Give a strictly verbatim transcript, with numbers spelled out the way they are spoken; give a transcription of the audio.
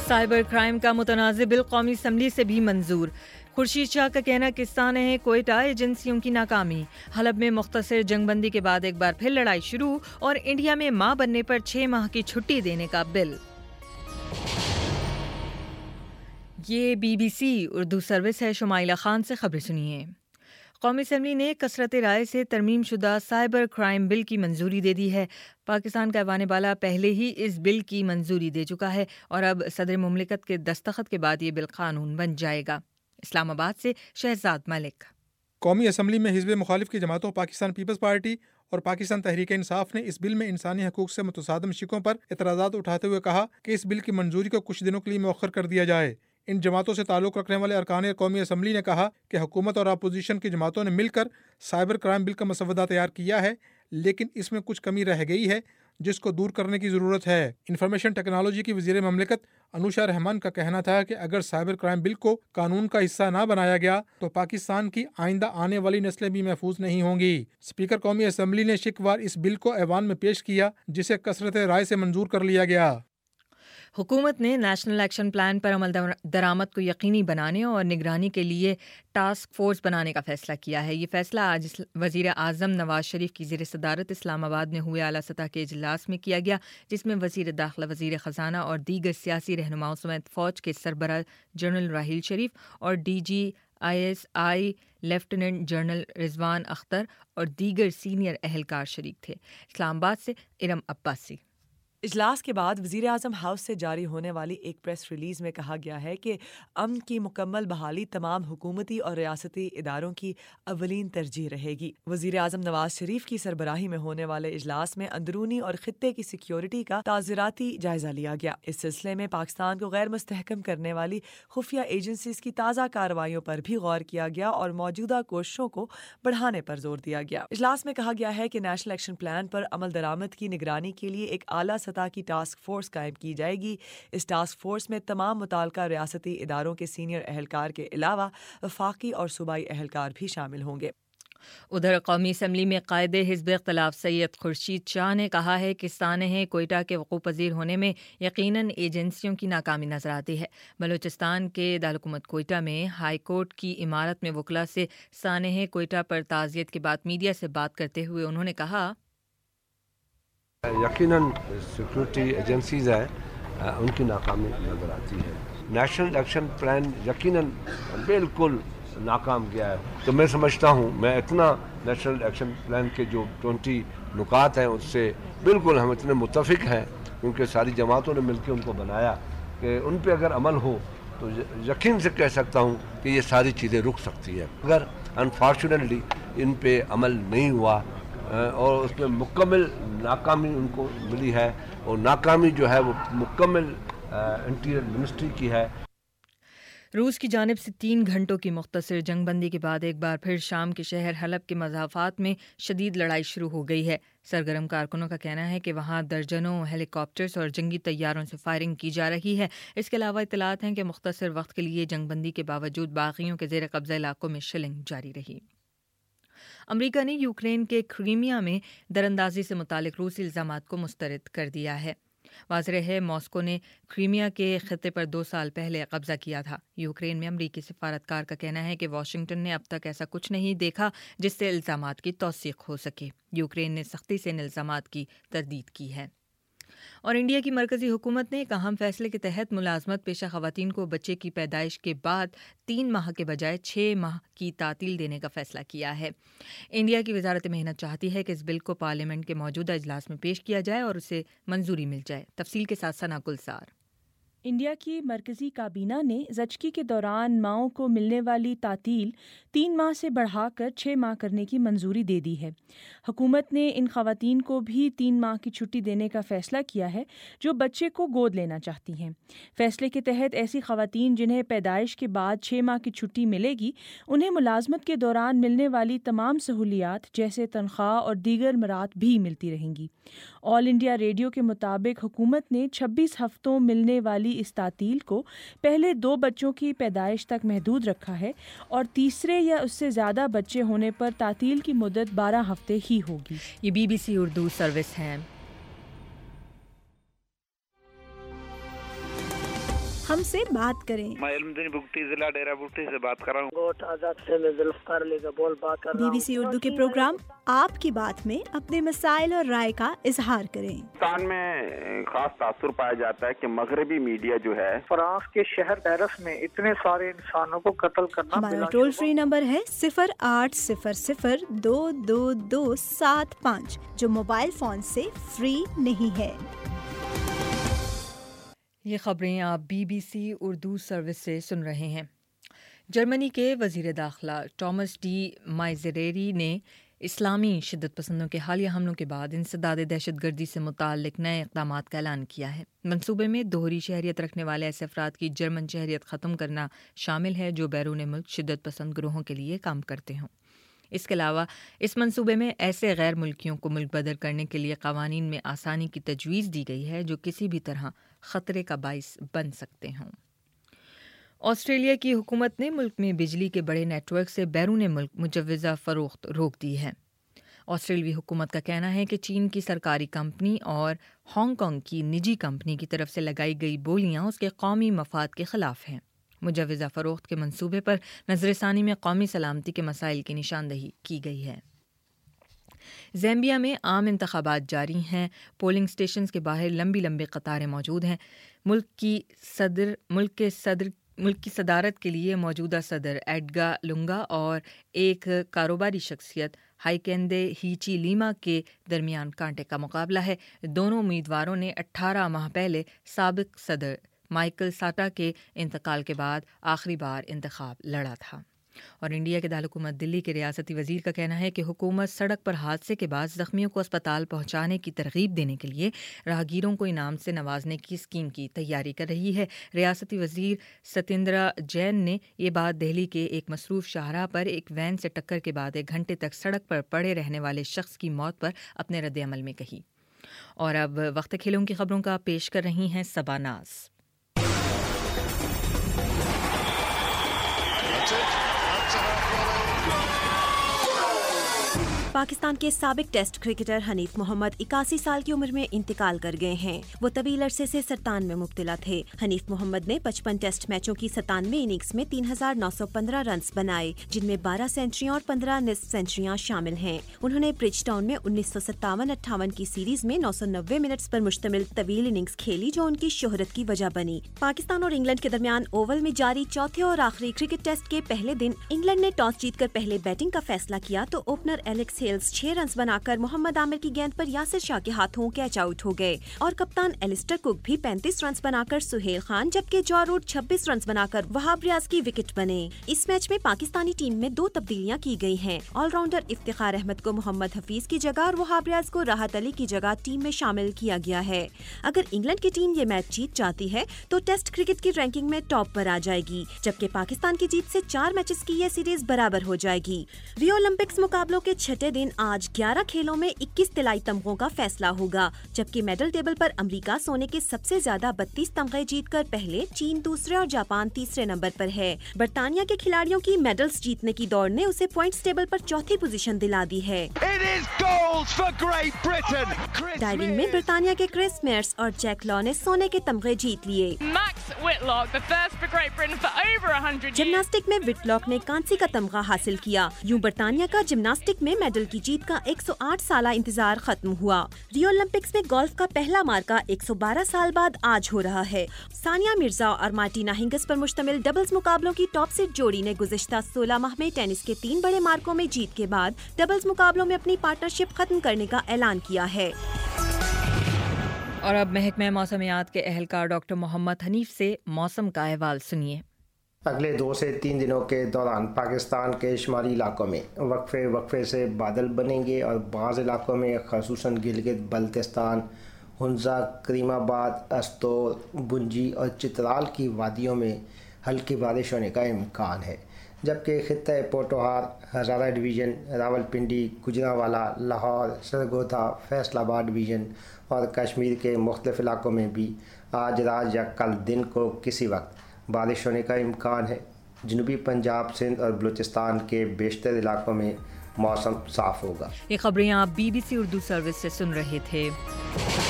Cyber crime کا متنازع بل قومی اسمبلی سے بھی منظور. خورشید شاہ کا کہنا کہ سانحہ کوئٹہ ایجنسیوں کی ناکامی. حلب میں مختصر جنگ بندی کے بعد ایک بار پھر لڑائی شروع اور انڈیا میں ماں بننے پر چھ ماہ کی چھٹی دینے کا بل. یہ B B C Urdu service ہے. شمائلہ خان سے خبر سنیے. قومی اسمبلی نے کثرت رائے سے ترمیم شدہ سائبر کرائم بل کی منظوری دے دی ہے. پاکستان کا ایوان بالا پہلے ہی اس بل کی منظوری دے چکا ہے اور اب صدر مملکت کے دستخط کے بعد یہ بل قانون بن جائے گا. اسلام آباد سے شہزاد ملک. قومی اسمبلی میں حزب مخالف کی جماعتوں پاکستان پیپلز پارٹی اور پاکستان تحریک انصاف نے اس بل میں انسانی حقوق سے متصادم شقوں پر اعتراضات اٹھاتے ہوئے کہا کہ اس بل کی منظوری کو کچھ دنوں کے لیے مؤخر کر دیا جائے. ان جماعتوں سے تعلق رکھنے والے ارکان قومی اسمبلی نے کہا کہ حکومت اور اپوزیشن کی جماعتوں نے مل کر سائبر کرائم بل کا مسودہ تیار کیا ہے، لیکن اس میں کچھ کمی رہ گئی ہے جس کو دور کرنے کی ضرورت ہے. انفارمیشن ٹیکنالوجی کی وزیر مملکت انوشا رحمان کا کہنا تھا کہ اگر سائبر کرائم بل کو قانون کا حصہ نہ بنایا گیا تو پاکستان کی آئندہ آنے والی نسلیں بھی محفوظ نہیں ہوں گی. اسپیکر قومی اسمبلی نے شکوار اس بل کو ایوان میں پیش کیا جسے کثرت رائے سے منظور کر لیا گیا. حکومت نے نیشنل ایکشن پلان پر عمل درآمد کو یقینی بنانے اور نگرانی کے لیے ٹاسک فورس بنانے کا فیصلہ کیا ہے. یہ فیصلہ آج وزیر اعظم نواز شریف کی زیر صدارت اسلام آباد میں ہوئے اعلیٰ سطح کے اجلاس میں کیا گیا، جس میں وزیر داخلہ، وزیر خزانہ اور دیگر سیاسی رہنماؤں سمیت فوج کے سربراہ جنرل راحیل شریف اور D G I S I lieutenant general Rizwan Akhtar اور دیگر سینئر اہلکار شریک تھے. اسلام آباد سے ارم عباسی. اجلاس کے بعد وزیر اعظم ہاؤس سے جاری ہونے والی ایک پریس ریلیز میں کہا گیا ہے کہ امن کی مکمل بحالی تمام حکومتی اور ریاستی اداروں کی اولین ترجیح رہے گی. وزیر اعظم نواز شریف کی سربراہی میں ہونے والے اجلاس میں اندرونی اور خطے کی سیکیورٹی کا تعزیراتی جائزہ لیا گیا. اس سلسلے میں پاکستان کو غیر مستحکم کرنے والی خفیہ ایجنسیز کی تازہ کارروائیوں پر بھی غور کیا گیا اور موجودہ کوششوں کو بڑھانے پر زور دیا گیا. اجلاس میں کہا گیا ہے کہ نیشنل ایکشن پلان پر عمل درآمد کی نگرانی کے لیے ایک اعلیٰ کی ٹاسک فورس قائم کی جائے گی. اس ٹاسک فورس میں تمام متعلقہ ریاستی اداروں کے سینئر اہلکار کے علاوہ وفاقی اور صوبائی اہلکار بھی شامل ہوں گے. ادھر قومی اسمبلی میں قائد حزب اختلاف سید خورشید شاہ نے کہا ہے کہ سانحہ کوئٹہ کے وقوع پذیر ہونے میں یقیناً ایجنسیوں کی ناکامی نظر آتی ہے. بلوچستان کے دارالحکومت کوئٹہ میں ہائی کورٹ کی عمارت میں وکلاء سے سانحہ کوئٹہ پر تعزیت کے بعد میڈیا سے بات کرتے ہوئے انہوں نے کہا یقیناً سیکورٹی ایجنسیز ہیں ان کی ناکامی نظر آتی ہے. نیشنل ایکشن پلان یقیناً بالکل ناکام گیا ہے. تو میں سمجھتا ہوں میں اتنا نیشنل ایکشن پلان کے جو ٹوینٹی نکات ہیں اس سے بالکل ہم اتنے متفق ہیں کیونکہ ساری جماعتوں نے مل کے ان کو بنایا کہ ان پہ اگر عمل ہو تو یقین سے کہہ سکتا ہوں کہ یہ ساری چیزیں رک سکتی ہیں. اگر انفارچونیٹلی ان پہ عمل نہیں ہوا اور اس میں مکمل ناکامی ان کو ملی ہے اور ناکامی جو ہے وہ مکمل انٹیریئر منسٹری کی ہے. روس کی جانب سے تین گھنٹوں کی مختصر جنگ بندی کے بعد ایک بار پھر شام کے شہر حلب کے مضافات میں شدید لڑائی شروع ہو گئی ہے. سرگرم کارکنوں کا کہنا ہے کہ وہاں درجنوں ہیلی کاپٹرز اور جنگی طیاروں سے فائرنگ کی جا رہی ہے. اس کے علاوہ اطلاعات ہیں کہ مختصر وقت کے لیے جنگ بندی کے باوجود باغیوں کے زیر قبضہ علاقوں میں شلنگ جاری رہی. امریکہ نے یوکرین کے کرائمیا میں دراندازی سے متعلق روسی الزامات کو مسترد کر دیا ہے. واضح ہے ماسکو نے کرائمیا کے خطے پر دو سال پہلے قبضہ کیا تھا. یوکرین میں امریکی سفارتکار کا کہنا ہے کہ واشنگٹن نے اب تک ایسا کچھ نہیں دیکھا جس سے الزامات کی توثیق ہو سکے. یوکرین نے سختی سے ان الزامات کی تردید کی ہے. اور انڈیا کی مرکزی حکومت نے ایک اہم فیصلے کے تحت ملازمت پیشہ خواتین کو بچے کی پیدائش کے بعد تین ماہ کے بجائے چھ ماہ کی تعطیل دینے کا فیصلہ کیا ہے. انڈیا کی وزارت محنت چاہتی ہے کہ اس بل کو پارلیمنٹ کے موجودہ اجلاس میں پیش کیا جائے اور اسے منظوری مل جائے. تفصیل کے ساتھ ثنا گلزار. انڈیا کی مرکزی کابینہ نے زچگی کے دوران ماؤں کو ملنے والی تعطیل تین ماہ سے بڑھا کر چھ ماہ کرنے کی منظوری دے دی ہے. حکومت نے ان خواتین کو بھی تین ماہ کی چھٹی دینے کا فیصلہ کیا ہے جو بچے کو گود لینا چاہتی ہیں. فیصلے کے تحت ایسی خواتین جنہیں پیدائش کے بعد چھ ماہ کی چھٹی ملے گی انہیں ملازمت کے دوران ملنے والی تمام سہولیات جیسے تنخواہ اور دیگر مراد بھی ملتی رہیں گی. آل انڈیا ریڈیو کے مطابق حکومت نے چھبیس ہفتوں ملنے والی اس تعطیل کو پہلے دو بچوں کی پیدائش تک محدود رکھا ہے اور تیسرے یا اس سے زیادہ بچے ہونے پر تعطیل کی مدت بارہ ہفتے ہی ہوگی. یہ B B C Urdu service ہے. ہم سے بات کریں۔ میں علمدین بگٹی ضلع ڈیرہ بگٹی سے بات کر رہا ہوں۔ گوٹ آزاد سے میں ذوالفقار علی کا بول بات کر رہا بی ہوں۔ بی سی اردو کے پروگرام آپ کی بات میں اپنے مسائل اور رائے کا اظہار کریں۔ پاکستان میں خاص تاثر پایا جاتا ہے کہ مغربی میڈیا جو ہے فرانس کے شہر پیرس میں اتنے سارے انسانوں کو قتل کرنا۔ ہمارا ٹول فری نمبر ہے صفر آٹھ صفر صفر دو دو دو سات پانچ، جو موبائل فون سے فری نہیں ہے۔ یہ خبریں آپ B B C Urdu service سے سن رہے ہیں۔ جرمنی کے وزیر داخلہ ٹامس ڈی مائزریری نے اسلامی شدت پسندوں کے حالیہ حملوں کے بعد انسداد دہشت گردی سے متعلق نئے اقدامات کا اعلان کیا ہے۔ منصوبے میں دوہری شہریت رکھنے والے ایسے افراد کی جرمن شہریت ختم کرنا شامل ہے جو بیرون ملک شدت پسند گروہوں کے لیے کام کرتے ہوں۔ اس کے علاوہ اس منصوبے میں ایسے غیر ملکیوں کو ملک بدر کرنے کے لیے قوانین میں آسانی کی تجویز دی گئی ہے جو کسی بھی طرح خطرے کا باعث بن سکتے ہوں۔ آسٹریلیا کی حکومت نے ملک میں بجلی کے بڑے نیٹ ورک سے بیرون ملک مجوزہ فروخت روک دی ہے۔ آسٹریلوی حکومت کا کہنا ہے کہ چین کی سرکاری کمپنی اور ہانگ کانگ کی نجی کمپنی کی طرف سے لگائی گئی بولیاں اس کے قومی مفاد کے خلاف ہیں۔ مجوزہ فروخت کے منصوبے پر نظر ثانی میں قومی سلامتی کے مسائل کی نشاندہی کی گئی ہے۔ زیمبیا میں عام انتخابات جاری ہیں۔ پولنگ اسٹیشنز کے باہر لمبی لمبی قطاریں موجود ہیں۔ ملک کی صدر ملک کے صدر ملک کی صدارت کے لیے موجودہ صدر ایڈگا لنگا اور ایک کاروباری شخصیت ہائیکیندے ہیچی لیما کے درمیان کانٹے کا مقابلہ ہے۔ دونوں امیدواروں نے اٹھارہ ماہ پہلے سابق صدر مائیکل ساٹا کے انتقال کے بعد آخری بار انتخاب لڑا تھا۔ اور انڈیا کے دارالحکومت دلی کے ریاستی وزیر کا کہنا ہے کہ حکومت سڑک پر حادثے کے بعد زخمیوں کو اسپتال پہنچانے کی ترغیب دینے کے لیے راہگیروں کو انعام سے نوازنے کی اسکیم کی تیاری کر رہی ہے۔ ریاستی وزیر ستیندرا جین نے یہ بات دہلی کے ایک مصروف شاہراہ پر ایک وین سے ٹکر کے بعد ایک گھنٹے تک سڑک پر پڑے رہنے والے شخص کی موت پر اپنے رد عمل میں کہی۔ اور اب وقت کھیلوں کی خبروں کا پیش کر رہی ہیں صبا ناز۔ پاکستان کے سابق ٹیسٹ کرکٹر حنیف محمد اکاسی سال کی عمر میں انتقال کر گئے ہیں۔ وہ طویل عرصے سے سرطان میں مبتلا تھے۔ حنیف محمد نے پچپن ٹیسٹ میچوں کی ستانوے اننگز میں تین ہزار نو سو پندرہ رنز بنائے، جن میں بارہ سینچریاں اور پندرہ نصف سینچریاں شامل ہیں۔ انہوں نے برج ٹاؤن میں انیس سو ستاون اٹھاون کی سیریز میں نو سو نوے منٹس پر مشتمل طویل اننگز کھیلی جو ان کی شہرت کی وجہ بنی۔ پاکستان اور انگلینڈ کے درمیان اوول میں جاری چوتھے اور آخری کرکٹ ٹیسٹ کے پہلے دن انگلینڈ نے ٹاس جیت کر پہلے بیٹنگ کا فیصلہ کیا تو اوپنر ایلیکس ہیلز چھ رنز بنا کر محمد عامر کی گیند پر یاسر شاہ کے ہاتھوں کیچ آؤٹ ہو گئے اور کپتان ایلسٹر کک بھی پینتیس رنز بنا کر سہیل خان جبکہ جو روٹ چھبیس رنز بنا کر وہاب ریاض کی وکٹ بنے۔ اس میچ میں پاکستانی ٹیم میں دو تبدیلیاں کی گئی ہیں۔ آل راؤنڈر افتخار احمد کو محمد حفیظ کی جگہ اور وہاب ریاض کو راحت علی کی جگہ ٹیم میں شامل کیا گیا ہے۔ اگر انگلینڈ کی ٹیم یہ میچ جیت جاتی ہے تو ٹیسٹ کرکٹ کی رینکنگ میں ٹاپ پر آ جائے گی، جبکہ پاکستان کی جیت سے چار میچز کی یہ سیریز برابر ہو جائے گی۔ ریو اولمپکس مقابلوں کے چھٹے دن آج گیارہ کھیلوں میں اکیس طلائی تمغوں کا فیصلہ ہوگا، جبکہ میڈل ٹیبل پر امریکہ سونے کے سب سے زیادہ بتیس تمغے جیت کر پہلے، چین دوسرے اور جاپان تیسرے نمبر پر ہے۔ برطانیہ کے کھلاڑیوں کی میڈلز جیتنے کی دوڑ نے اسے پوائنٹس ٹیبل پر چوتھی پوزیشن دلا دی ہے۔ ڈائیونگ میں برطانیہ کے کرس میئرس اور جیک لا نے سونے کے تمغے جیت لیے۔ جمناسٹک میں وٹلاک نے کانسی کا تمغہ حاصل کیا۔ یوں برطانیہ کا جمناسٹک میں میڈل کی جیت کا ایک سو آٹھ سالہ انتظار ختم ہوا۔ ریو اولمپکس میں گولف کا پہلا مارکا ایک سو بارہ سال بعد آج ہو رہا ہے۔ ثانیہ مرزا اور مارٹینا ہنگس پر مشتمل ڈبلز مقابلوں کی ٹاپ سیڈ جوڑی نے گزشتہ سولہ ماہ میں ٹینس کے تین بڑے مارکوں میں جیت کے بعد ڈبلز مقابلوں میں اپنی پارٹنرشپ ختم کرنے کا اعلان کیا ہے۔ اور اب محکمہ موسمیات کے اہلکار ڈاکٹر محمد حنیف سے موسم کا احوال سنیے۔ اگلے دو سے تین دنوں کے دوران پاکستان کے شمالی علاقوں میں وقفے وقفے سے بادل بنیں گے اور بعض علاقوں میں خصوصاً گلگت بلتستان، ہنزا، کریم آباد، استور، بنجی اور چترال کی وادیوں میں ہلکی بارش ہونے کا امکان ہے، جبکہ خطہ Potohar, Hazara division, Rawalpindi, Gujranwala, Lahore, Sargodha, Faisalabad division اور کشمیر کے مختلف علاقوں میں بھی آج رات یا کل دن کو کسی وقت بارش ہونے کا امکان ہے۔ جنوبی پنجاب، سندھ اور بلوچستان کے بیشتر علاقوں میں موسم صاف ہوگا۔ یہ خبریں آپ B B C Urdu service سے سن رہے تھے۔